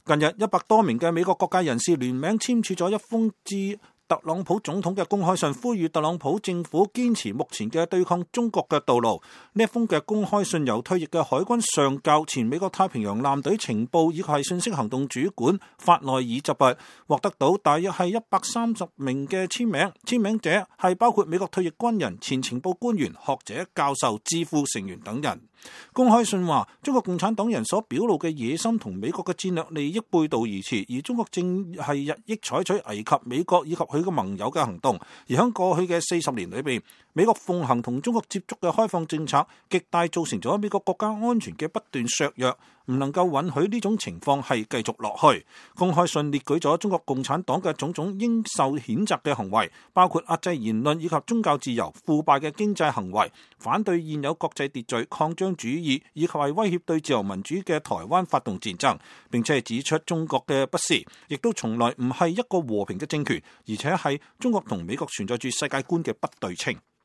近日100多名嘅美國各界人士聯名簽署咗一封致特朗普總統嘅公開信，呼籲特朗普政府堅持目前嘅對抗中國嘅道路。呢一封嘅公開信由退役嘅海軍上校、前美國太平洋艦隊情報以及係信息行動主管法內爾執筆，獲得到大約係130名嘅簽名。簽名者係包括美國退役軍人、前情報官員、學者、教授、智庫成員等人。公開信話，中國共產黨人所表露嘅野心同美國嘅戰略利益背道而馳，而中國正係日益採取危及美國以及佢嘅盟友嘅行動。而喺過去嘅40年裏邊，美國奉行同中國接觸嘅開放政策，極大造成咗美國國家安全嘅不斷削弱，唔能夠允許呢種情況係繼續落去。公開信列舉咗中國共產黨嘅種種應受譴責嘅行為，包括壓制言論以及宗教自由、腐敗嘅經濟行為、反對現有國際秩序、擴張主義以及係威脅對自由民主嘅台灣發動戰爭，並且係指出中國嘅不是，亦都從來唔係一個和平嘅政權，而且係中國同美國存在住世界觀嘅不對稱。